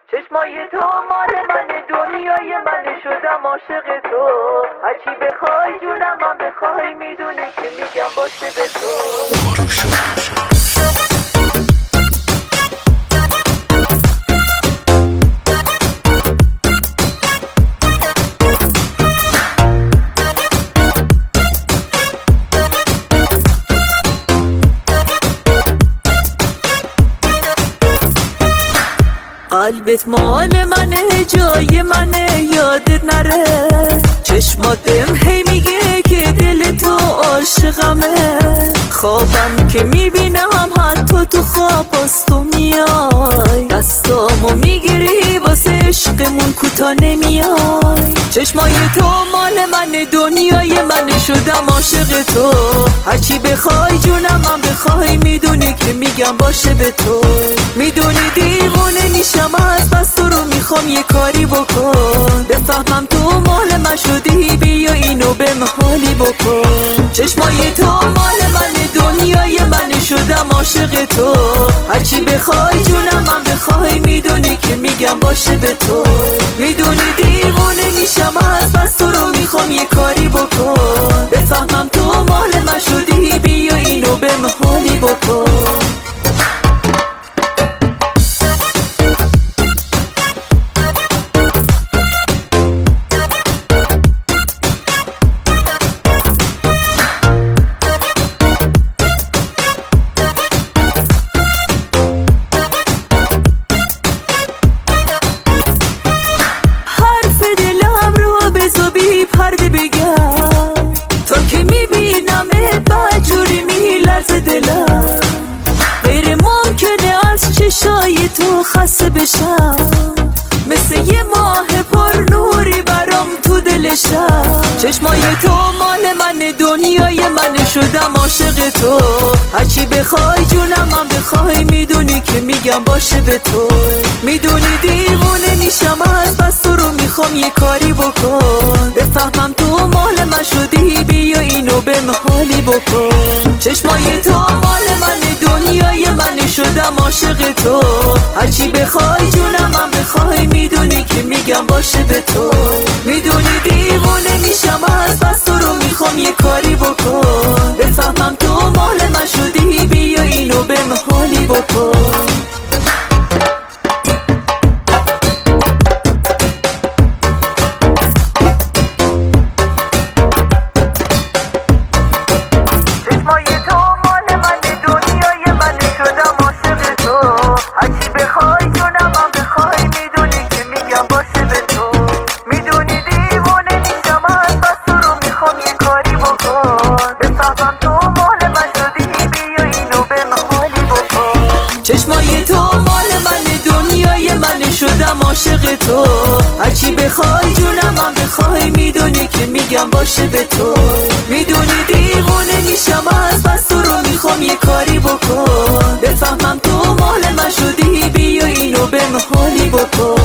چشمای تو مال من، دنیای من، شدم عاشق تو. هرچی بخوای جونم، من بخوای میدونی که میگم باشه به تو. قلبت مال منه، جای منه، یادت نره. چشماتم هی میگه که دل تو عاشقمه. خوابم که میبینم حتی تو خواب از تو میای. دستامو میگیری واسه عشقمون کوتا نمیای. چشمای تو مال منه، دنیای منه، شدم عاشق تو. هرچی بخوای جونم، من بخوای میدونی که میگم باشه به تو. میدونی دیوونه میشم از بس تو رو میخوام یه کاری بکن. بفهمم تو مال من شدی، بیا اینو به حالی بکن. چشمای تو مال منه، دنیای منه، شدم عاشق تو. هرچی بخوای جونم، من بخوای میدونی که میگم باشه به تو. میدونی دیوونه میشم از بس تو رو میخوام یه کاری بکن. بفهمم تو مال من شدی، بیا اینو به حالی بکن. پرده بگم تا که میبینم بجوری میلرزه دلم. غیر ممکنه از چشای تو خسته بشم. مثل یه ماه پر نوری برام تو دلشم. چشمای تو مال منه، دنیای منه، شدم عاشق تو. هرچی بخوای جونم، من بخوای میدونی که میگم باشه به تو. میدونی دیوونه میشم از بس تو رو میخوام یه کاری بکن. بفهمم تو مال من شدی، بیا اینو به حالی بکن. چشمای تو مال منه، دنیای منه، شدم عاشق تو. هرچی بخوای جونم، من بخوای میدونی که میگم باشه به تو. میدونی دیوونه میشم از بس تو رو میخوام یه کاری بکن. بفهمم تو مال من شدی، بیا اینو به حالی بکن. چشمای تو مال منه، دنیای منه، شدم عاشق تو. هرچی بخوای جونم، من بخوای میدونی که میگم باشه به تو. میدونی دیوونه میشم از بس تو رو میخوام یه کاری بکن. بفهمم تو مال من شدی، بیا اینو به حالی بکن.